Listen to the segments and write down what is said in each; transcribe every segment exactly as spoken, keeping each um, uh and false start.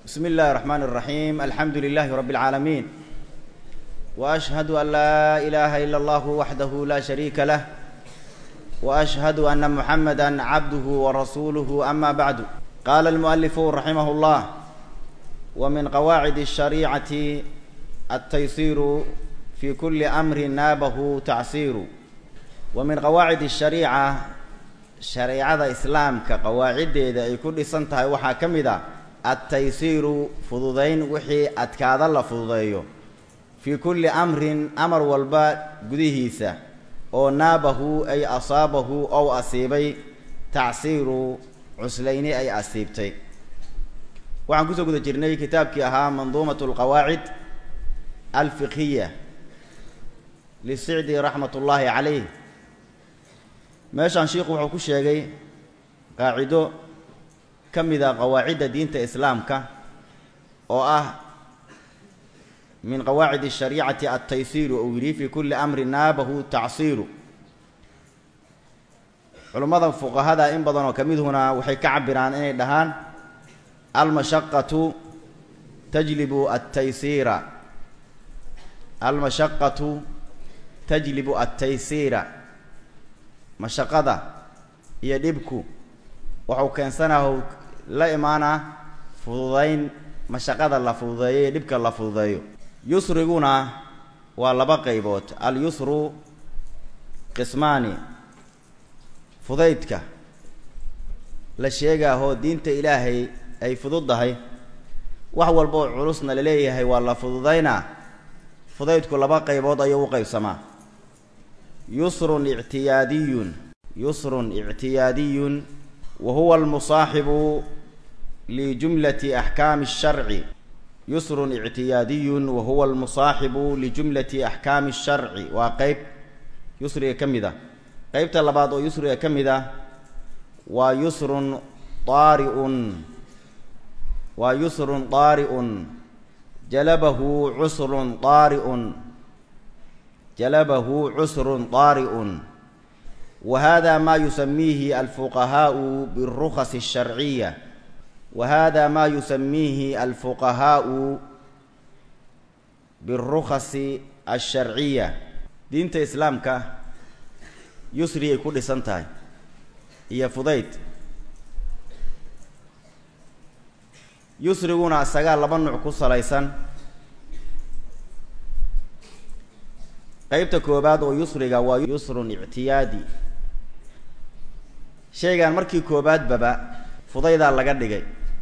بسم الله الرحمن الرحيم الحمد لله رب العالمين وأشهد أن لا إله إلا الله وحده لا شريك له وأشهد أن محمدا عبده ورسوله أما بعد قال المؤلف رحمه الله ومن قواعد الشريعة التيسير في كل أمر نابه تعسير ومن قواعد الشريعة شريعة إسلام كقواعد إذا يكون سنتها وحاكمها التيسير فضودين وحي أتكاد الله فضوديه في كل أمر أمر والباء قديهيسا أو نابه أي أصابه أو أصيبي تعسير عسلين أي أصيبتي وعن كسو قد جرني كتاب كيها منظومة القواعد الفقهية للسعدي رحمة الله عليه ماشان شيخ وحكو شيغي قاعدو كمذا قواعد دينة إسلامك أو أه من قواعد الشريعة التيسير أو في كل أمر نابه تعصير علماء الفقهاء هذا إن بدنا كمذ هنا وحي كعبر عن إيه دهان المشقة تجلب التيسير المشقة تجلب التيسير مشقة يدبك وحو كان سنه لا إيمانا فضوين مشقة الله فضوية يدبك الله فضوية يسرقون والله قيبوت اليسر قسماني فضيتك لشيغا هو دينت إلهي أي فضوضها وحو البوع عرسنا لليه والله فضوضينا فضيتك لبا قيبوت أيو قيب سما يسر اعتيادي يسر اعتيادي وهو المصاحب لجملة أحكام الشرع يسر اعتيادي وهو المصاحب لجملة أحكام الشرع وقيب يسر كمذا قيب تلباد يسر كمذا ويسر طارئ ويسر طارئ جلبه عسر طارئ جلبه عسر طارئ وهذا ما يسميه الفقهاء بالرخص الشرعية وهذا ما يسميه الفقهاء بالرخص الشرعية دينة إسلامك يسري كل سنتاي هي فضيت يسرقون السجال لبنع كوسا ليسان قيبت كوباد ويسرق ويسر اعتيادي شيغان markii koobaad baba fudayda laga dhigay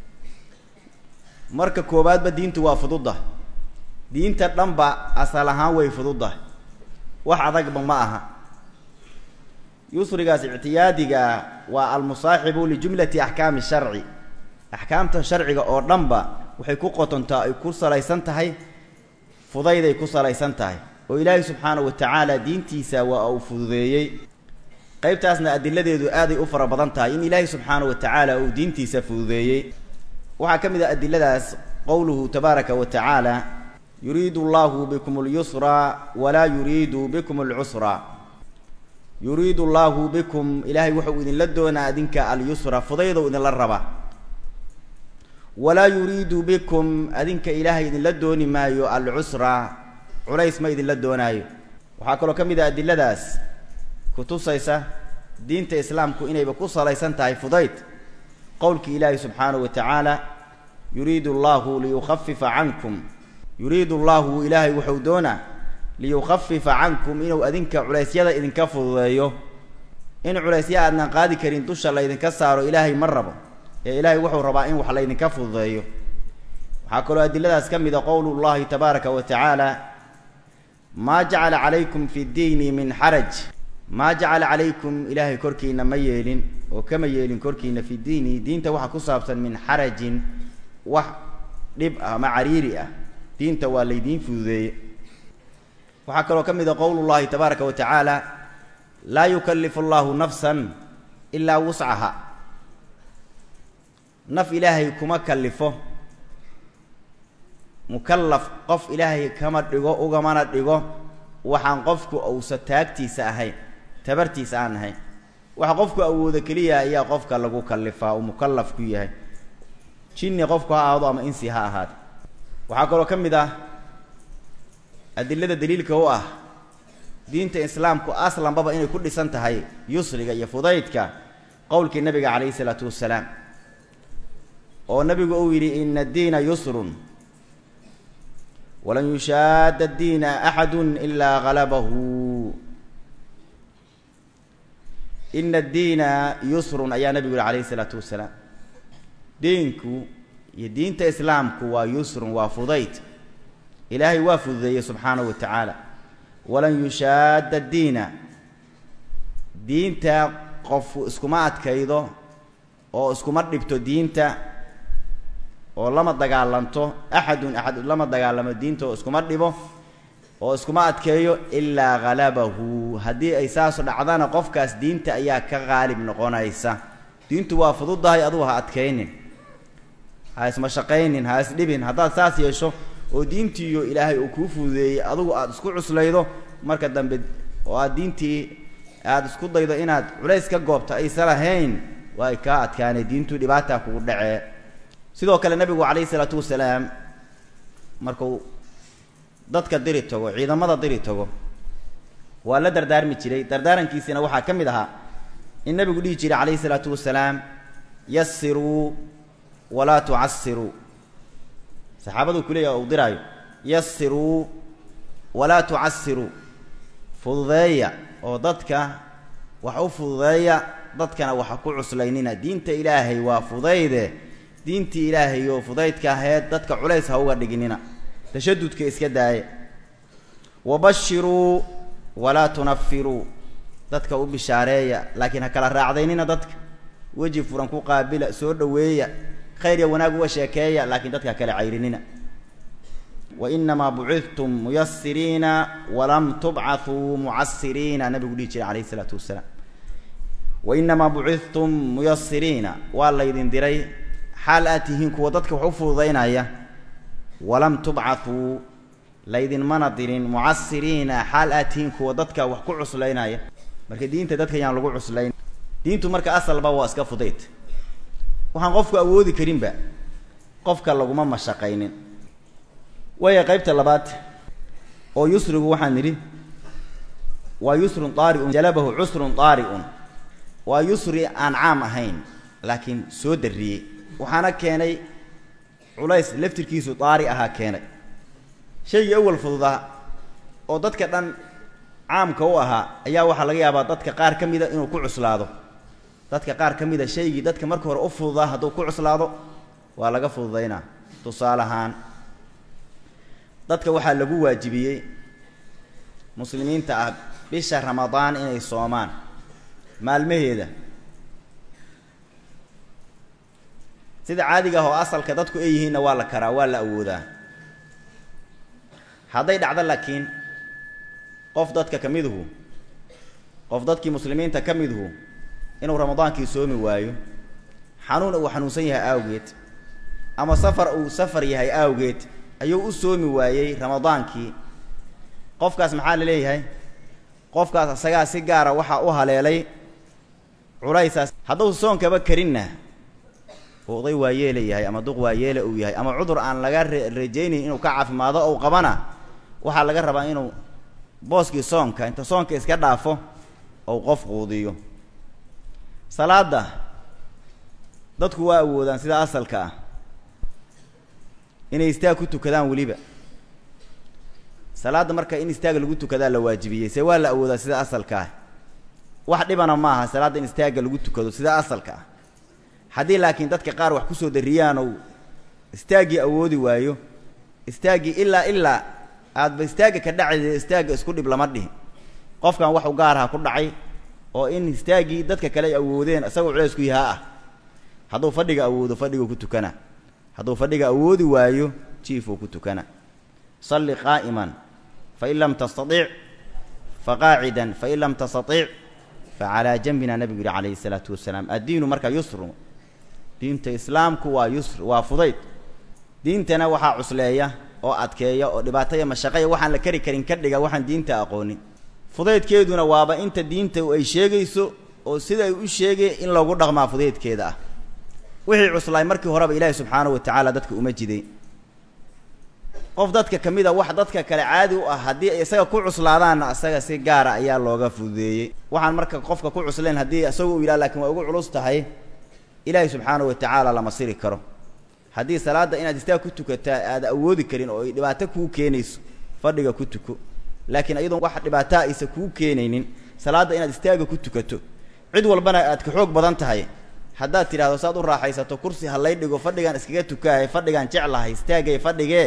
marka koobaad ba diintu waa fududa diinta dhanba asal ahaan way fududa wax adag ma aha yusrigaas i'tiyaadiga waa al musaahibu li jumlati ahkaam shar'i ahkaamta sharciga oo dhanba waxay ku qotontaa ay ku salaysan tahay fudayday ku salaysan tahay oo ilaahay subhanahu wa ta'ala diintiisa waa uu fududeeyay qaybtaasna adiladeedu aad ay u fara badan tahay in ilaahay subhanahu wa ta'ala uu diintiisa fududeeyay waxa kamid ah adiladaas qowluhu tabaaraka wa ta'ala yuriidu Allahu bikum al-yusra wa la yuriidu bikum al-usra yuriidu Allahu bikum ilaahay wuxuu idin la doonaa adinka al-yusra fudaydo idin la raba wala yuriidu bikum adinka ilaahay idin la dooni maayo al-usra culays ma idin la doonaayo waxa kale kamid ah adiladaas kutusaysa diinta islaamku inay ba ku salaysan tahay fudayd qowlki ilaahi subhanahu wa ta'ala yuriidu Allahu liyukhaffifa 'ankum yuriidu Allahu ilaahi wuxuu doona liyukhaffifa 'ankum inuu adinka culeysyada idinka fududeeyo in culeysya aadna qaadi karin dusha la idinka saaro ilaahi marrabo ee ilaahi wuxuu rabaa in wax la idinka fududeeyo waxa kale adiladaas kamid ah qowlullaahi tabaaraka wa ta'ala ma ja'ala 'alaykum fi ad-diini min haraj ما جعل عليكم إلهي كركينا ميلين وكما يلين كركينا في الدين دين توحى كصابا من حرج وح ربقى معريرئة دين توالي دين في ذي وحكى لو كم إذا قول الله تبارك وتعالى لا يكلف الله نفسا إلا وسعها نف إلهي كما كلفه مكلف قف إلهي كما رجو وجمانة رجو وحن قفك أو ستاكتي ساهين تبرتيس aan ahay waxa qofku awoodo kaliya ayaa qofka lagu kalifa oo mukallaf ku yahay jinni qofku ha ahaado ama insi ha ahaado waxaa kaloo ka mid ah adillada daliilka u ah diinta islaamku aslanbaba inay ku dhisan tahay yusriga iyo fudaydka qowlkii nabiga calayhi salaatu wasalaam oo nabigu uu yidhi ina addiina yusrun walan yushaadda addiina axadun ilaa galabahu ina addiina yusrun ayaa nabigu yihi calayhi salaatu wasalaam diinku iyo diinta islaamku waa yusrun waa fudayd ilaahay waa fududeeyey subxaanahu wa tacaala walan yushaadda addiina diinta qof iskuma adkaydo oo iskuma dhibto diinta oo lama dagaalanto axadun axad lama dagaalamo diinta oo iskuma dhibo oo iskuma adkeeyo ilaa halabahu haddii ay saasu dhacdana qofkaas diinta ayaa ka qaalib noqonaysa diintu waa fududahay adugu ha adkaynin ha ismashaqaynin ha isdhibin haddaad saas yeesho oo diintiiyo ilaahay uu kuu fududeeyey adugu aada isku cuslaydo marka dambe oo aad diintii aada isku daydo inaad culays ka goobto aysan lahayn waa ay kaa adkaanay diintu dhibaataa kugu dhacee sidoo kale nabigu calayhi salaatu wasalaam markuu dadka diri tago ciidamada diri tago waa la dardaarmi jiray dardaarankiisina waxaa ka mid ahaa in nabigu dhihi jiray calayhi salaatu wasalaam yassiruu walaa tucassiruu saxaabadu kuleeyaha uu diraayo yassiruu walaa tucassiruu fududeeya oo dadka wax u fududeeya dadkana waxa ku cuslaynina diinta ilaahay waa fudayde diintii ilaahay oo fudaydka ahayd dadka culays ha uga dhiginina tashadudka iska daaya wabashiruu walaa tunafiruu dadka u bishaareeya laakiin ha kala raacdaynina dadka weji furan ku qaabila soo dhoweeya khayr iyo wanaag uga sheekeeya laakiin dadka kale cayrinina wainamaa bucidtum muyassiriina walam tubcathuu mucasiriina nabigu dhihi jiray calayhi isalaatu wasalaam wainamaa bucidtum muyassiriina waa laydin diray xaal aad tihiin kuwa dadka wax u fududaynaya walam tubcathuu laydinmana dirin mucasiriina xaal aad tihiin kuwa dadka wax ku cuslaynaya marka diinta dadka yaan lagu cuslayn diintu marka asalba waa iska fudayd waxaan qofku awoodi karinba qofka laguma mashaqaynin waya qaybta labaad oo yusrigu waxaan nidhi waa yusrun taari'un jalabahu cusrun taari'un waa yusri aan caam ahayn laakiin soo darriyey waxaana keenay culays laftirkiisu daari ahaa keenay shaygii awal fududaa oo dadka dhan caamka u ahaa ayaa waxaa laga yaabaa dadka qaar ka mida inuu ku cuslaado dadka qaar ka mida shaygii dadka marka hore u fududaa hadduu ku cuslaado waa laga fududaynaa tusaale ahaan dadka waxaa lagu waajibiyey muslimiinta ah bisha ramadaan inay soomaan maalmaheeda sida caadiga ah oo asalka dadku ay yihiinna waa la karaa waa la awoodaa hadday dhacdo laakiin qof dadka ka miduhu qof dadkii muslimiinta ka miduhu inuu ramadaankii soomi waayo xanuun uu xanuunsan yahay awgeed ama safar uu safar yahay awgeed ayuu u soomi waayey ramadaankii qofkaas maxaa la leeyahay qofkaas asagaa si gaara waxaa u haleelay culaysaas hadduu soonkaba karinna oday waa yeela yahay ama duq waa yeela uu yahay ama cudur aan laga rajaynayn inuu ka caafimaado ou qabana waxaa laga rabaa inuu booskii soonka inta soonka iska dhaafo ou qof quudiyo salaada dadku waa awoodaan sida asalka ah inay istaag ku tukadaan weliba salaada marka in istaag lagu tukadaa la waajibiyey se waa la awoodaa sida asalka ah wax dhibana maaha salaada in istaaga lagu tukado sida asalka ah haddii laakiin dadka qaar wax kusoo darriyaan ou istaaggii awoodi waayo istaaggii ilaa ilaa aadba istaagga ka dhacayda istaagga isku dhib lama dhihin qofkan wax u gaaraha ku dhacay oo in istaaggii dadka kale ay awoodeen isagoo culaysku yahaa ah hadduu fadhiga awoodo fadhiguu ku tukana hadduu fadhiga awoodi waayo jiifuu ku tukana salli qaa'iman fain lam tastatic faqaacidan fain lam tastatic facalaa janbina nabigu yihi calayhi isalaatu wasalaam addiinu marka yusru diinta islaamku waa yusr waa fudayd diintana waxaa cusleeya oo adkeeya oo dhibaataya mashaqaya waxaan la kari karin ka dhiga waxaan diinta aqoonin fudaydkeeduna waaba inta diinta ay sheegayso oo sida ay u sheegay in lagu dhaqmaa fudaydkeeda ah wixii cuslaay markii horeba ilaahay subxaanahu wa tacaala dadka uma jiday qof dadka ka mid a wax dadka kale caadi u ah haddii ay isaga ku cuslaadaanna isaga si gaara ayaa looga fududeeyey waxaan marka qofka ku cuslayn haddii isagu uu yidhaha laakiin waa ugu culus tahay ilaahay subxaanahu wa tacaala lama siri karo haddii salaadda inaad istaag ku tukataa aad awoodi karin oo ay dhibaato kuu keenayso fadhiga ku tuko laakiin iyadoon wax dhibaato aysa kuu keenaynin salaadda inaad istaaga ku tukato cid walbana aad ka xoog badan tahay haddaad tidhaahdo saad u raaxaysato kursi ha lay dhigo fadhigaan iskaga tukaay fadhigaan jeclahay istaagay fadhigee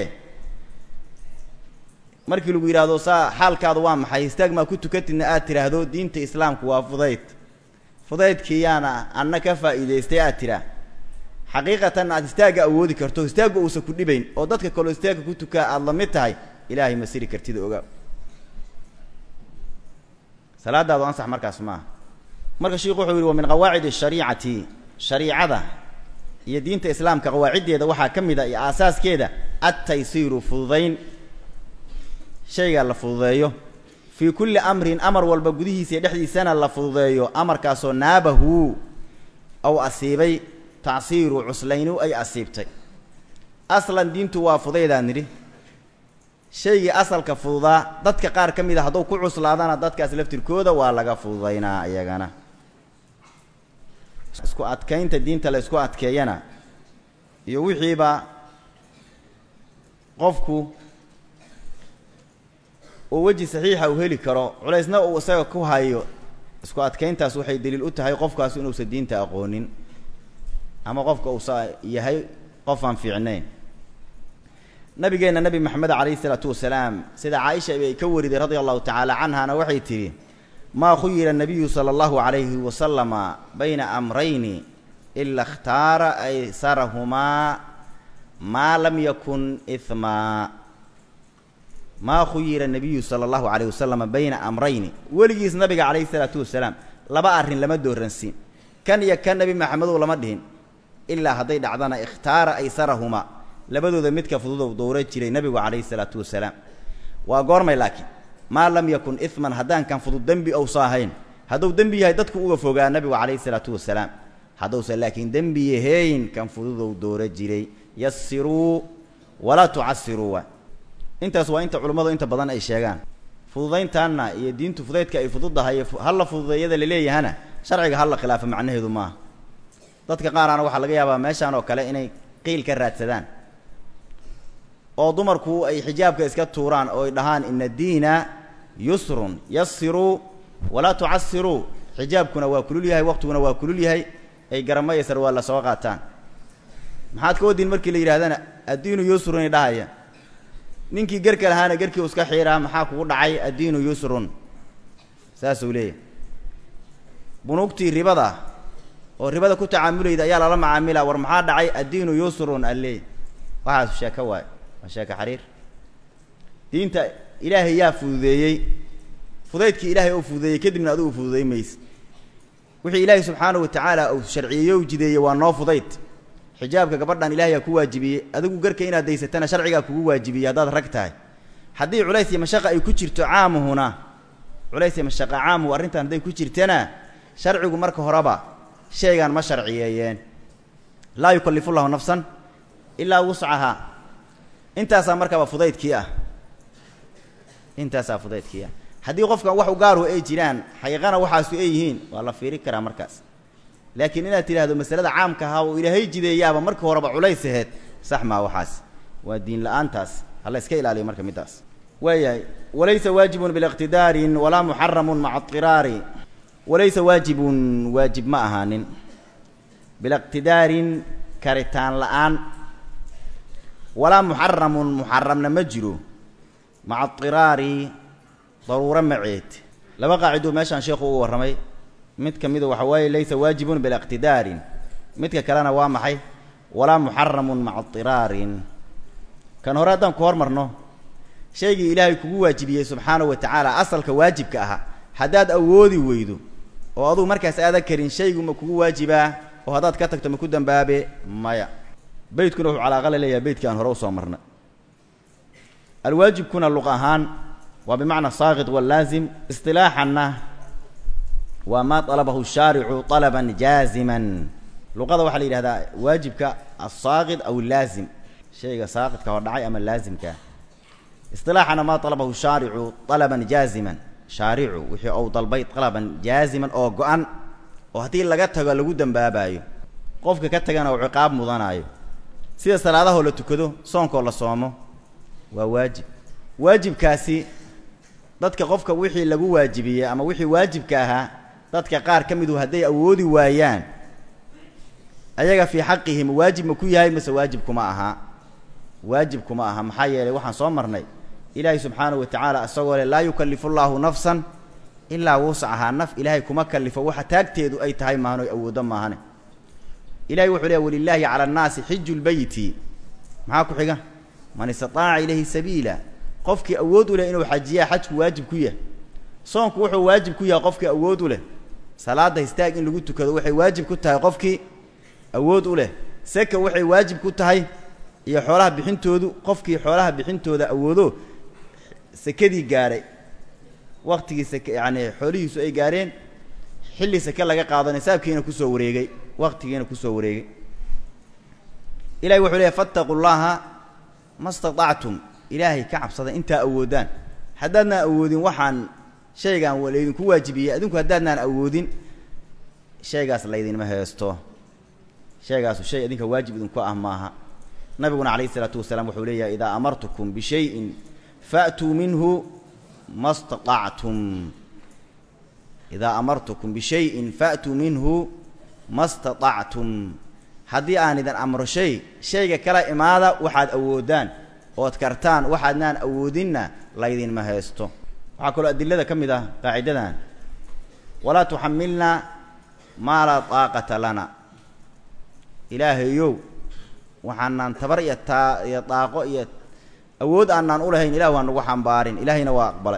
markii lagu yidhaahdo saa xaalkaadu waa maxay istaag maa ku tukatidna aad tidhaahdo diinta islaamku waa fudayd fudaydkiiyaana anna ka faa'iidaystay aad tidhaah xaqiiqatan aad istaagga awoodi karto istaagga uusan ku dhibayn oo dadka kaloo istaagga ku tukaa aada la mid tahay ilaahay ma siri kartida ogaa salaadaadu ansax markaas maaha marka sheikhu wuxuu yidhi wa min qawaacid ashariicati shariicada iyo diinta islaamka qawaaciddeeda waxaa ka mid a iyo aasaaskeeda adtaysiiru fududayn shayga la fududeeyo fii kulli amrin amar walba gudihiisa iyo dhexdiisana la fududeeyo amarkaasoo naabahu aw asiibay tacsiiru cuslaynu ay asiibtay aslan diintu waa fudaydaan nidhi shaygii asalka fududaa dadka qaar ka mid a hadduu ku cuslaadana dadkaas laftirkooda waa laga fududaynaa iyagana isku adkaynta diinta la isku adkeeyana iyo wixiiba qofku oo weji saxiixa uu heli karo culaysna uu isaga ku hayo isku adkayntaas waxay daliil u tahay qofkaas inuusan diinta aqoonin ama qofka uusa yahay qof aan fiicnayn nabigeenna nabi maxamed calayhi isalaatu wasalaam sida caaisha ay ka wariday radia allahu tacaala canhana waxay tidhi maa khuyira nabiyu sala allahu calayhi wasalama bayna amrayni ila ikhtaara aysarahumaa maa lam yakun ihmaa maa khuyira nabiyu sala allahu calayhi wasalama bayna amrayni weligiis nabiga calayhi isalaatu wasalaam laba arrin lama dooransiin kan iyo kan nabi maxamedow lama dhihin ilaa hadday dhacdana ikhtaara aysarahumaa labadooda midka fududow dowra jiray nabigu calayhi salaatu wasalaam waa goormay laakiin maa lam yakun ihman haddaan kan fudud dembi ousa ahayn hadduu dembi yahay dadku uga fogaa nabigu calayhi salaatu wasalaam hadduusan laakiin dembi yahayn kan fududow dowra jiray yassiruu walaa tucasiruu wa intaas waa inta culummadu inta badan ay sheegaan fududayntaanna iyo diintu fudaydka ay fududahay halla fududeeyada laleeyahana sharciga halla khilaafa macnaheedu maaha dadka qaarana waxaa laga yaabaa meeshaan oo kale inay qiil ka raadsadaan oo dumarku ay xijaabka iska tuuraan oo ay dhahaan ina diina yusrun yassiruu walaa tucasiruu xijaabkuna waa kulul yahay waqtiguna waa kulul yahay ay garama iyo sarwaal la soo qaataan maxaad ka wadin markii la yidhahdana addiinu yusrun ay dhahaya ninkii gerka lahaana gerkii u iska xiiraa maxaa kugu dhacay addiinu yusrun saasuu leeyahy bunuugtii ribada oo ribada ku tacaamulayda ayaa lala macaamilaa war maxaa dhacay addiinu yusrun alleey waxaas sheeko waay waa sheeko xariir diinta ilaahay yaa fududeeyey fudaydkii ilaahay oo fududeeyey kadibna adigu fududay mayse wixii ilaahay subxaanahu wa tacaala uu sharciyeeyo u jideeyey waa noo fudayd xijaabka gabadhan ilahay yaa ku waajibiyey adigu garka inaad daysatana sharcigaa kugu waajibiyey haddaad rag tahay haddii culays iyo mashaqa ay ku jirto caamuhuna culays iyo mashaqa caamuhu arrintan hadday ku jirtana sharcigu marka horeba shaygaan ma sharciyeeyeen laa yukallifu llahu nafsan ilaa wuscahaa intaasaa markaba fudaydkii ah intaasaa fudaydkii ah haddii qofkan wax u gaaruhu ay jiraan xaqiiqana waxaasu ay yihiin waa la fiiri karaa markaas laakiin inaad tidhaahdo masalada caamka ahaa oo ilaahay jideeyaaba markii horeba culays aheed sax maa waxaas waa diin la-aantaas hala iska ilaaliyo marka middaas waayahay walaysa waajibun biliqtidaarin walaa muxaramun maca adiraari walaysa waajibun waajib ma ahaanin biliqtidaarin karitaan la-aan walaa muxaramun muxaramna ma jiro maca adiraari daruuro maceed laba qaacidoo meeshaan sheekhu uga warramay mid ka mida waxa waaye laysa waajibun biliqtidaarin midka kalena waa maxay walaa muxaramun maca adiraarin kan hore haddaan ku hormarno shaygii ilaahay kugu waajibiyey subxaanahu wa tacaala asalka waajibka ahaa haddaad awoodi weydo oo adugu markaas aadan karin shaygu ma kugu waajibaa oo haddaad ka tagto ma ku dambaabe maya beydkuna wuxuu calaaqa la leeyahay beydkii aan hore usoo marnay alwaajibkuna luq ahaan waa bimacna saaqid wallaazim istilaaxanna waa maa talabahu shaaricu talaban jaaziman luqada waxa la yiraahdaa waajibka as-saaqid aw al-laazim shayga saaqidka oo dhacay ama laazimka istilaaxana ma talabahu shari'u talaban jaziman shari'u wixii oo dalbay talaban jaziman oo go'an oo hadii laga tago lagu dambaabayo qofka ka tagana uu ciqaab mudanayo sida salaadaha la tukado soonka la soomo waa waajib waajibkaasi dadka qofka wixii lagu waajibiyay ama wixii waajibka ahaa dadka qaar kamid ah haday awoodi waayaan ayaga fi xaqihim waajib ma ku yahay mise waajib kuma aha waajib kuma aha maxaa yeelay waxaan soo marnay ilaahay subhanahu wa ta'ala asagoo la yukallifu Allahu nafsan illa wus'aha naf ilaahay kuma kallifo waxa taagteedu ay tahay maano awoodo maahane ilaahay wuxuu leeyahay walillahi 'ala an-naasi hajjul bayti maxaa ku xiga man istata'a ilayhi sabila qofkii awood u leh inuu xajiya xajku waajib ku yahay soonku wuxuu waajib ku yahay qofkii awood u leh salaada istaag in lagu tukado waxay waajib ku tahay qofkii awood u leh saka waxay waajib ku tahay iyo xoolaha bixintoodu qofkii xoolaha bixintooda awoodo sakadii gaaray waqtigii saka yaani xoolihiisu ay gaareen xilli saka laga qaadanay saabkiina ku soo wareegay waqtigiina ku soo wareegay ilaahay wuxuu leeyahay fattaqullaha mastata'tum ilaahay ka cabsada inta awoodaan haddaadna awoodin waxaan shaygan waleedin ku waajibiyay adinku haddaadna awoodin shaygaas leedin ma heesto shaygaas shay adinka waajib idinku ah maaha nabiguna kaleey salaatu wasalaam wuxuu leeyahay ida amartukum bi shay'in fa'tu minhu mastata'tum ida amartukum bi shay'in fa'tu minhu mastata'tum hadii aan idan amro shay shayga kala imaada waxaad awoodaan oo kartaan waxaadnaan awoodinna leedin ma heesto waxa kale adillada kamid ah qaacidadan wala tuhammilna ma la taqata lana ilaahayow waxaan tabar iyo iyo daaqo iyo awood aanan u lahayn ilaahu aan ugu xambaarin ilaahina waa aqbalay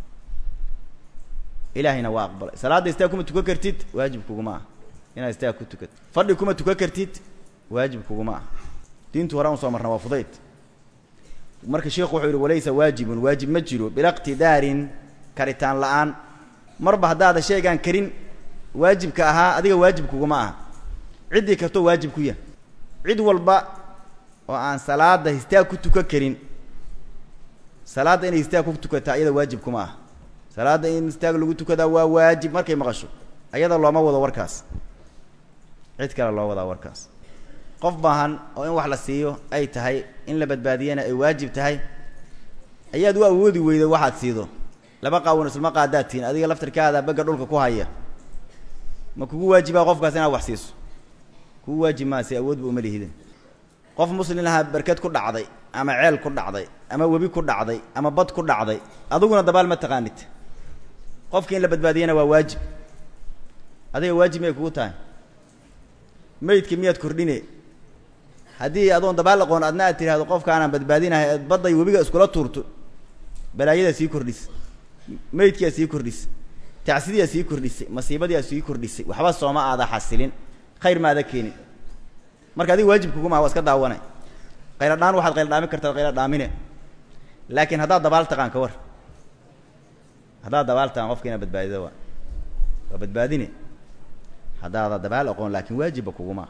ilaahina waa aqbalay salaada istaag kuma tukan kartid waajib kuguma ah inaad istaag ku tukato fadhi kuma tukan kartid waajib kuguma ah diintu horaan soo marna waa fudayd marka sheekhu wuxuu yiri walaysa waajibun waajib ma jiro bilaqtidaarin karitaan la'aan marba hadaada sheegan karin waajibka ahaa adiga waajib kuguma ah cidi kasto waajib ku yahay cid walba oo aan salaada istaag ku tukan karin salaada in istaag ku tukata ayada waajib kuma ah salaada in istaag lagu tukada waa waajib markay maqasho ayada looma wado warkaas cid kale loo wada warkaas qof baahan oo in wax la siiyo ay tahay in la badbaadiyana ay waajib tahay ayaad u awoodi weydo waxaad siido laba qaawna isma qaadaatiin adiga laftirkaada baga dhulka ku haya ma kugu waajiba qofkaas inaad wax siiso kugu waajib ma si awood buu ma leeyahay qof muslim ah barkad ku dhacday ama ceel ku dhacday ama wabi ku dhacday ama bad ku dhacday adiguna dabaal ma taqaanid qofkii in la badbaadiyana waa waajib adiga waajib ma kugu tahay meydkii miyaad kordhine hadii adoon dabaal aqoon adna aad tiraahdo qofka aan badbaadinahay baday wabiga iskula tuurto balaayada sii kordhis meydkii sii kordhis taasidiya sii kordhisay masiibadiya sii kordhisay waxba sooma aada xasilin khayr ma aada keenin marka adiga waajib kugu ma waska daawanay qayl dhaan waxaad qayl dhaami kartaa qayl dhaamine laakiin hadaa dabaal taqaan ka war hadaa dabaal taqaan qofkiina badbaadido waa waa badbaadine hadaa dabaal aqoon laakiin waajib kugu ma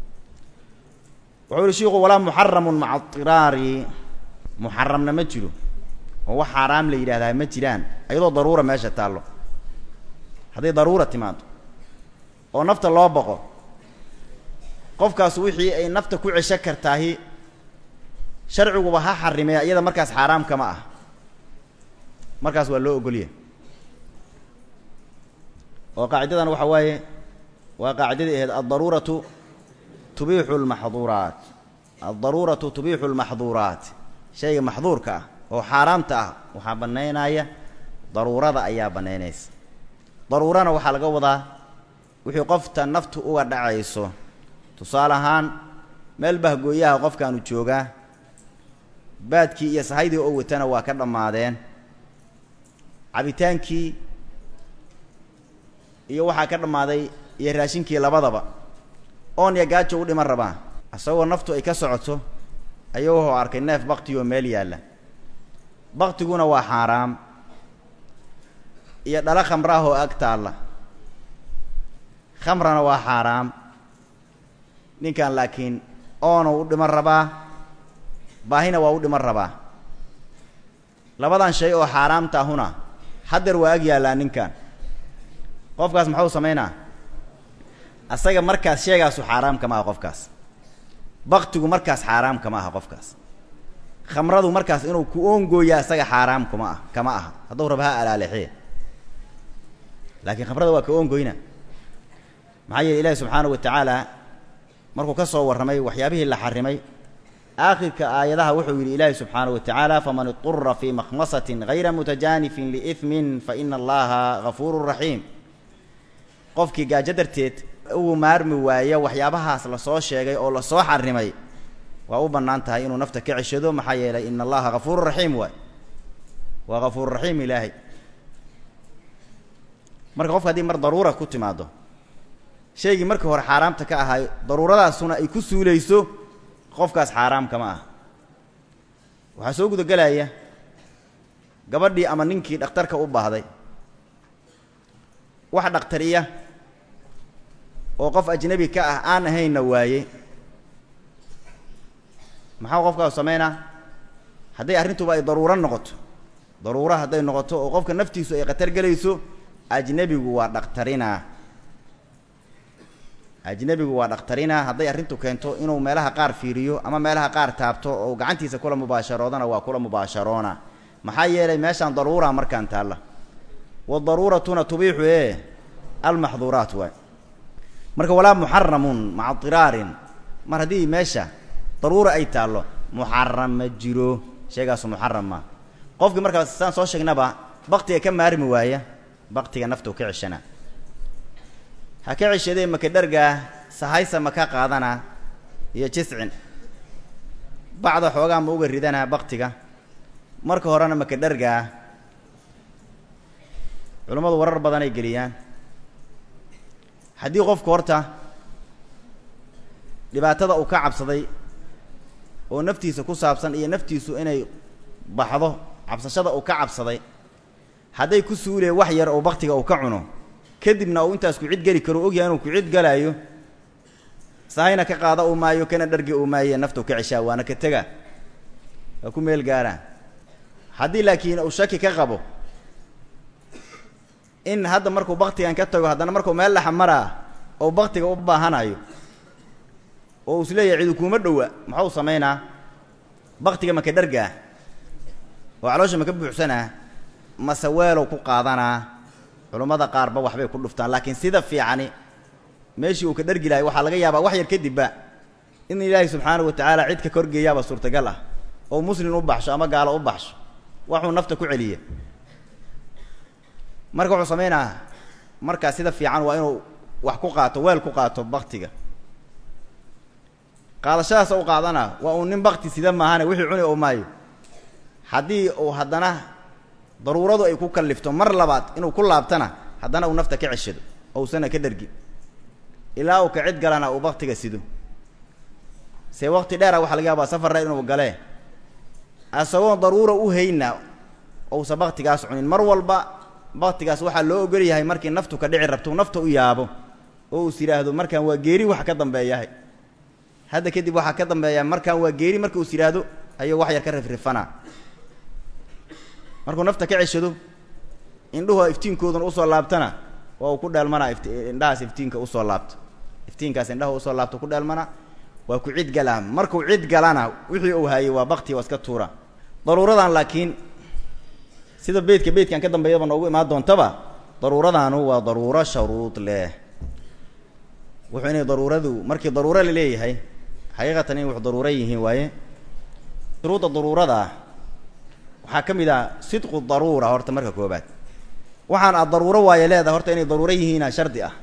wuxuu sheekhu wala muharramun ma'a tirari muharramna ma jiro oo xaraam la yiraahdaa ma jiraan ayadoo daruura meesha taalo hadii daruura timaado oo nafta loo baqo qofkaas wixii ay nafta ku cisha kartaahi sharcigu waxa xarimay iyada markaas xaraam kama ah markaas waa loo ogoliye oo qaacidadan waxa waaye waa qaacidada ahayd ad-daruratu tubihu al-mahdhurat ad-daruratu tubihu al-mahdhurat shay mahdhurka oo xaraamta ah waxa banaynaya daruurada ayaa banaynaysa daruurana waxa laga wadaa wixii qofta naftu uga dhacayso tusaalahan meel bahgooyaha qofkan uu jooga baadkii iyo sahaydii oo watana waa ka dhamaadeen cabitaankii iyo waxa ka dhamaaday iyo raashinkii labadaba oon ya gaajo u dhiman rabaa asagoo naftu ay ka socoto ayuu arkay neef baqtiyo meel yaala baqtiguna waa xaraam iyo dhala khamraha oo agtaala khamrana waa xaraam ninkan laakiin oona u dhiman rabaa baahina waa u dhiman rabaa labadan shay oo xaaraamta ahuna hadeer waa ag yaalaa ninkan qofkaas muxuu sameynaa asaga markaas sheegaasu xaaraam kama aha qofkaas baktigu markaas xaaraam kama aha qofkaas khamradu markaas inuu ku oongooya asaga xaaraam kuma ah kama aha hadduu raba ha alaaleexee laakiin khamrada waa ka oongoyna maxaa yeele ilaahi subxaanahu wa tacaala markuu ka soo warramay waxyaabihii la xarimay aakhirka aayadaha wuxuu yidhi ilaahi subxaanahu wa tacaala faman idura fii makhmasatin hayra mutajaanifin liithmin fa ina allaha gafuurun raxiim qofkii gaajo darteed uu maarmi waaya waxyaabahaas la soo sheegay oo la soo xarimay waa u bannaan tahay inuu nafta ka ceshado maxaa yeelay ina allaha gafuurun raxiim waay waa gafuur raxiim ilaahay marka qofka haddii mar daruura ku timaado shaygii markii hore xaaraamta ka ahay daruuradaasuna ay ku suulayso qofkaas xaaraam kama ah waxaa soo gudagelaya gabadhii ama ninkii dhakhtarka u baahday wax dhakhtariya oo qof ajnabi ka ah aan ahaynna waaye maxaa qofkaas sameynaa hadday arrintuba ay daruuro noqoto daruura hadday noqoto oo qofka naftiisu ay khatar gelayso ajnabigu waa dhakhtarinaa ajnabigu waa dhakhtarinaa hadday arrintu keento inuu meelaha qaar fiiriyo ama meelaha qaar taabto oo gacantiisa kula mubaasharoodana waa kula mubaasharoona maxaa yeelay meeshaan daruura markaan taalla wadaruuratuna tubiixu ee almaxduuraat waay marka walaa muxaramun maca diraarin mar haddii meesha daruura ay taallo muxaram ma jiro sheegaasu muxaram ma qofkii markaas saan soo sheegnaba baktiga ka maarmi waaya baktiga naftu ka ceshana ha ka ceshadee maka dhargaa sahaysa maka qaadana iyo jiscin bacda xoogaa ma uga ridanaa baktiga marka horena maka dhargaa culammadu warar badan ay geliyaan haddii qofku horta dhibaatada uu ka cabsaday oo naftiisa ku saabsan iyo naftiisu inay baxdo cabsashada uu ka cabsaday hadday ku suulee wax yar oo baktiga uu ka cuno kadibna uu intaas ku cid geli karo ogyahay inuu ku cid galaayo sahayna ka qaada uu maayo kana dhargi uu maayo naftu ka ceshaa waana ka tega waa ku meel gaaraan haddii laakiin uu shaki ka qabo in hadda markuu baktigan ka tago haddana markuu meel laxa maraa oo baktiga u baahanayo oo is leeyahay cidu kuuma dhowa muxuu samaynaa baktiga maka dhargaa oo caloosha maka buuxsanaa mase weelow ku qaadanaa culammada qaarba waxbay ku dhuftaan laakiin sida fiicani meeshii uu ka dhargi lahay waxaa laga yaabaa wax yar kadibba in ilaahay subxaanahu wa tacaala cid ka korgeeyaaba suurtagal ah oo muslim u baxsho ama gaalo u baxsho waxuu nafta ku celiya marka wuxuu samaynaa markaa sida fiican waa inuu wax ku qaato weel ku qaato baktiga qaadashadaas u qaadana waa uu nin bakti sida maahane wixii cuni oo maayo haddii uu haddana daruuradu ay ku kallifto mar labaad inuu ku laabtana haddana uu nafta ka ceshado ousana ka dhargin ilaa uu ka cid galana uu baktiga sido see wakti dheera waxaa laga yaabaa safar dheer inuu galee asagoon daruura u hayna ousa baktigaas cunin mar walba baktigaas waxaa loo ogol yahay markii naftu ka dhici rabto nafta u yaabo oo us yidhaahdo markaan waa geeri wax ka dambeeyahay hadda kadib waxaa ka dambeeya markaan waa geeri marka us yidhaahdo ayuu wax yar ka rifrifanaa markuu nafta ka ceshado indhuhu iftiinkooduna usoo laabtana waa uu ku dheelmanaa ift indhahaas iftiinka usoo laabto iftiinkaas indhaha usoo laabto ku dheelmana waa ku cid galaa markuu cid galana wixii uu haayey waa bakti waa iska tuura daruuradan laakiin sida beedka beedkan ka dambeeyaba noogu imaan doontaba daruuradaanu waa daruuro sharuud leh wuxuu inay daruuradu markii daruuro la leeyahay xaqiiqatan in wax daruuro yihiin waaye shuruudda daruurada waxaa ka mid ah sidqu daruura horta marka koobaad waxaan aad daruuro waaye leedahay horta inay daruuro yihiina shardi ah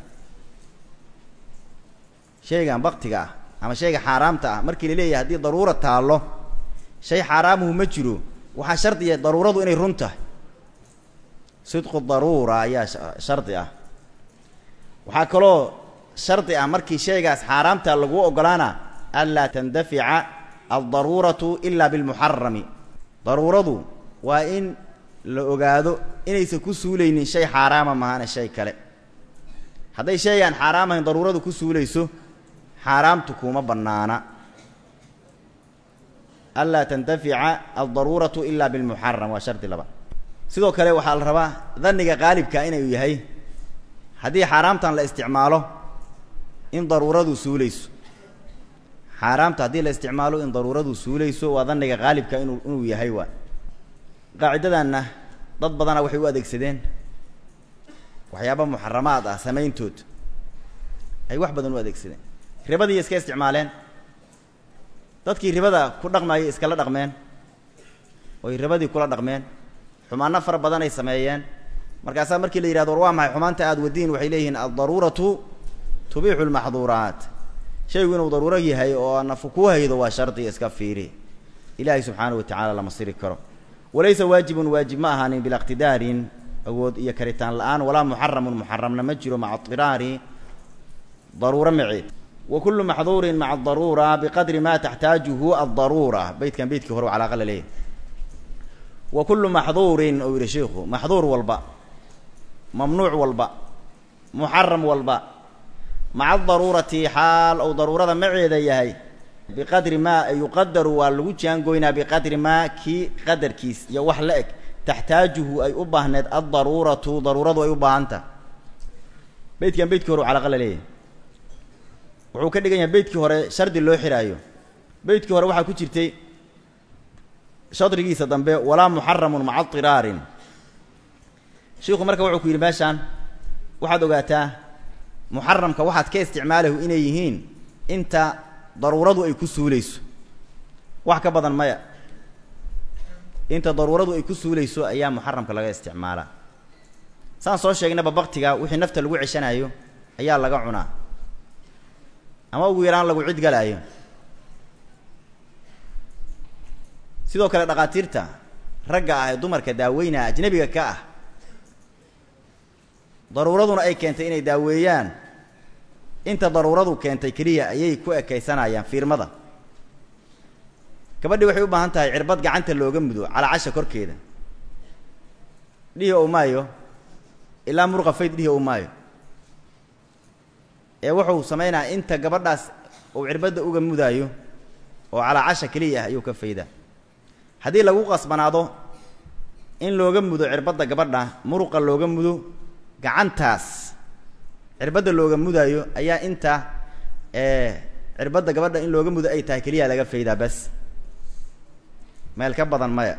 shaygan baktiga ah ama shayga xaaraamta ah markii la leeyahay haddii daruura taallo shay xaaraamuhu ma jiro waxaa shardiya daruuradu inay run tahay sidqu daruura ayaa shardi ah waxaa kaloo shardi ah markii shaygaas xaaraamta lagu ogolaana anlaa tandafica aldaruuratu ila bilmuxarami daruuradu waa in la ogaado inaysan ku suulaynin shay xaaraama mahana shay kale hadday shaygaan xaaraamahayn daruuradu ku suulayso حرامت كوما بنانا ألا تنتفع الضرورة إلا بالمحرم وشرط لبا sidoo kale waxa la rabaa dhanniga qaalibka inay yahay hadii xaraamtan la isticmaalo in daruuradu suulayso xaraamta hadii la isticmaalo in daruuradu suulayso waa dhanniga qaalibka inuu inuu yahay waa qaacidadana dad badan waxay u adeegsadeen waxyaabo muharramaad ah sameyntood ay wax badan u adeegsadeen ribadii iska isticmaaleen dadkii ribada ku dhaqmayay iska la dhaqmeen oo ribadii kula dhaqmeen xumaana far badan ay sameeyeen markaas markii la yiraahdo waa maxay xumaanta aad wadiin waxay leeyihiin ad-daruratu tubihu al-mahdhurat shaygu inuu daruuro yahay oo nafu ku haydo waa sharti iska fiiri ilaahi subhanahu wa ta'ala lama siri karo walaysa waajibun waajib ma ahanin bil iqtidaarin awood iyo karitaan la'aan wala muharramun muharramna ma jiro ma'a tirari darura ma'id wa kullu mahdhurin ma'a ad-darura biqadri ma tahtajuhu ad-darura bayt kan baytki hore ala aqal leeyahay وكل محظور أو يرشيخه محظور والباء ممنوع والباء محرم والباء مع الضرورة حال أو ضرورة معيدة هي بقدر ما يقدر والوجهان قوينا بقدر ما كي قدر كيس يوح لك تحتاجه أي أبهند الضرورة ضرورة أي أبه أنت بيت كان بيت كورو على قل ليه وحو كده كان بيت كورو شرد اللوح رايو بيت كورو وحا كتيرتي شاطريسا دنبه ولا محرم مع اضطرار شيخو marka wuxuu ku yiri meeshan waxaad ogaataa muharramka waxaad ka isticmaalayo inay yihiin inta daruuradu ay ku suulayso wax ka badan maya inta daruuradu ay ku suulayso ayaa muharramka laga isticmaalaa saan soo sheegnaba baqtiga wixii nafta lagu cishanayo ayaa laga cunaa ama ugu yaraan lagu cid galaayo sidoo kale dhaqaatiirta ragga ah ee dumarka daaweyna ajnabiga ka ah daruuraduna ay keentay inay daaweeyaan inta daruuradu keentay kaliya ayay ku ekaysanayaan fiirmada gabadhii waxay u baahan tahay cirbad gacanta looga mudo cala casha korkeeda dhihi oo maayo ilaa murqa fayd dhihi oo maayo ee wuxuu sameeynaa inta gabadhaas oo cirbada uga mudaayo oo cala casha kaliya ayuu ka faydaa hadii lagu qasbanaado in looga mudo cirbada gabadha muruqa looga mudo gacantaas cirbada looga mudayo ayaa inta ee cirbada gabadha in looga mudo ay tahay kaliya laga faydaa bas meel ka badan maya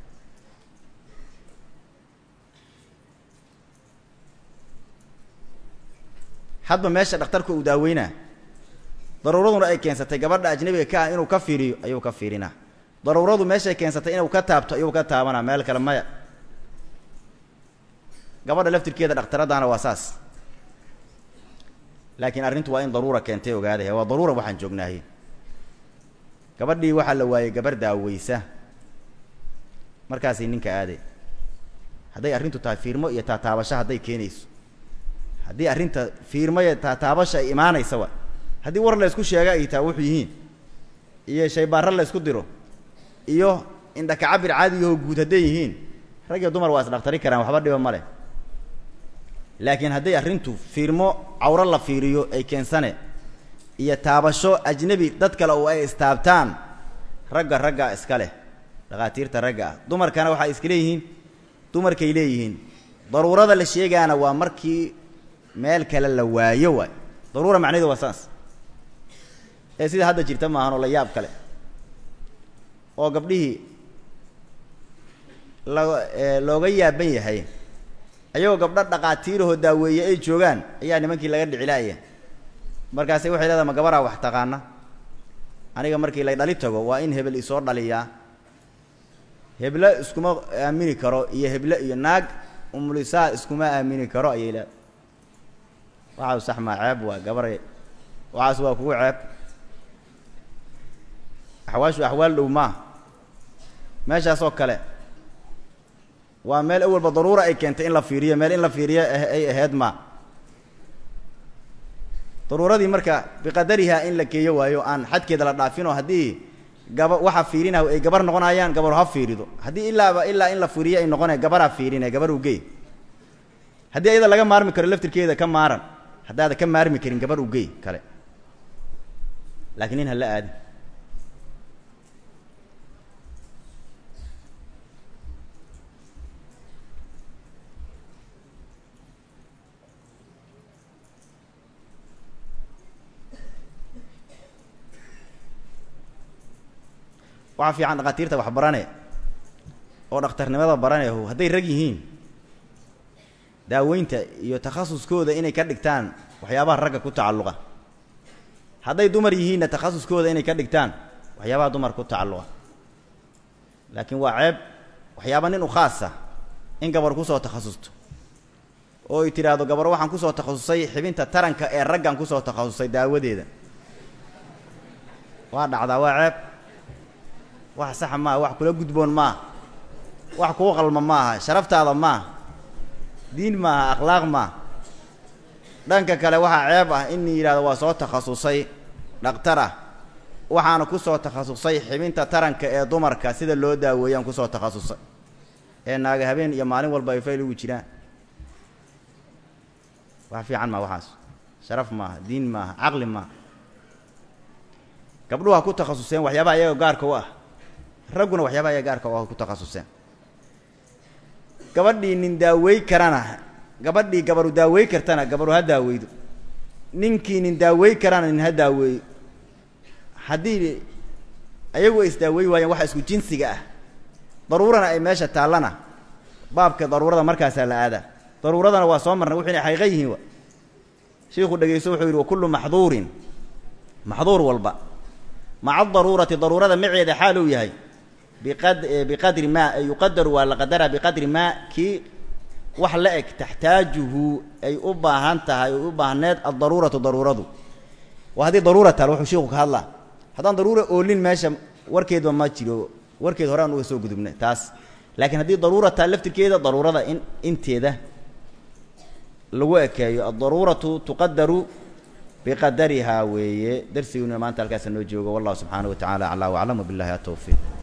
hadba meesha dhakhtarku uu daaweyna daruuraduna ay keensatay gabadha ajnabiga ka inuu ka fiiriyo ayuu ka fiirina daruuradu meesha keensatay inuu ka taabto ayuu ka taabana meel kale maya gabadha laftirkeeda dhakhtaradana waa saas laakiin arrintu waa in daruura keentay ogaaday waa daruura waxaan joognaahay gabadhii waxa la waayay gabar daaweysa markaas ninka aaday haday arrintu tahay fiirmo iyo taataabasho haday keenayso hadii arrinta fiirmo iyo taataabasho ay imaanaysa waa hadii war la isku sheega ay taa wuxuu yihiin iyo shay baar la isku diro iyo inda ka cabir caadi oo guud haday yihiin rag iyo dumar waa is dhaqtari karaan waxba dhiba male laakiin haday arrintu fiirmo awra la fiiriyo ay keensane iyo taabasho ajnabi dad kale oo ay istaabtaan ragga ragga iska leh dhaqaatiirta ragga dumarkana waxa iska leeyihiin dumarkay leeyihiin daruurada la sheegaana waa markii meel kale la waayo way daruura macnaheedu waa saas ee sida hadda jirta ma ahan la yaab kale oo gabdhihii looga yaaban yahay ayagoo gabdha dhaqaatiirahoo daaweeye ay joogaan ayaa nimankii laga dhicilaaya markaasay waxay leedahay ma gabaraa wax taqaana aniga markii lay dhali tago waa in hebel isoo dhaliyaa hebla iskuma aamini karo iyo hebla iyo naag umlisaa iskuma aamini karo ayay leedahay waxaa sax ma ceeb waa gabar waxaas waa kugu ceeb axwaashu axwaal dhow ma meeshaas oo kale waa meel awalba daruura ay keentay in la fiiriyo meel in la fiiriyo ay ahayd ma daruuradii marka biqadariha in la keeyo waayo aan xadkeeda la dhaafino hadii gaba waxa fiirinayo ay gabar noqonayaan gabar ha fiirido hadii ilaa ilaa in la fiiriyo ay noqonay gabar ha fiirinay gabar u geey hadii ayada laga maarmi karo laftirkeeda ka maaran hadaad ka maarmi karin gabar u geey kale laakiin nin hala aadi waxa fiican dhaqaatiirta wax barane oo dhakhtarnimada barane hadday rag yihiin daaweynta iyo takhasuskooda inay ka dhigtaan waxyaabaha ragga ku tacalluqa hadday dumar yihiinna takhasuskooda inay ka dhigtaan waxyaabaha dumar ku tacalluqa laakiin waa ceeb waxyaaba nin u khaasa in gabar kusoo takhasusto oo ay tiraahdo gabar waxaan kusoo takhasusay xibinta taranka ee raggan kusoo takhasusay daawadeeda waa dhacdaa waa ceeb wax sax ma wax kula gudboon ma wax ku qalma ma sharaftaada ma diin ma akhlaaq ma dhanka kale waxa ceeb ah in yiraahdo waa soo takhasusay dhaqtara waxaana ku soo takhasusay xibinta taranka ee dumarka sida loo daaweeyaan ku soo takhasusay ee naaga habeen iyo maalin walba ay fayl ugu jiraan wax fiican ma waxaas sharaf ma diin ma aqli ma gabdhuha ku takhasuseen waxyaabaha iyaga gaarka u ah ragguna waxyaabaha iyaga gaarka u ah ku takhasuseen gabadhii nin daawey karana gabadhii gabaru daawey kartana gabaru ha daaweydo ninkii nin daawey karana nin ha daaweeyo haddii ayagu is daawey waayeen waxa isku jinsiga ah daruurana ay meesha taallana baabka daruurada markaasaa la aadaa daruuradana waa soo marnay wuxuu inay xaqiiqa yihiin wa sheekhu dhegeyso wuxuu yidhi wa kullu maxduurin maxduur walba maca daruurati daruurada maceeda xaal uu yahay biqad biqadri ma yuqaddaru waa la qadara biqadri ma kii wax la eg taxtaajuhu ay u baahan tahay u baahneed ad-daruuratu daruuradu waa haddii daruura taal wuxuu sheekhu ka hadlaa haddaan daruura oolin meesha warkeedba ma jiro warkeed horaan uga soo gudubnay taas laakiin haddii daruura taal laftirkeeda daruurada in inteeda lagu ekeeyo ad-daruuratu tuqaddaru biqadariha weeye darsiguna maanta halkaas noo joogo wallahu subhanahu wa ta'ala ala wa a'lamu billahi at-tawfiq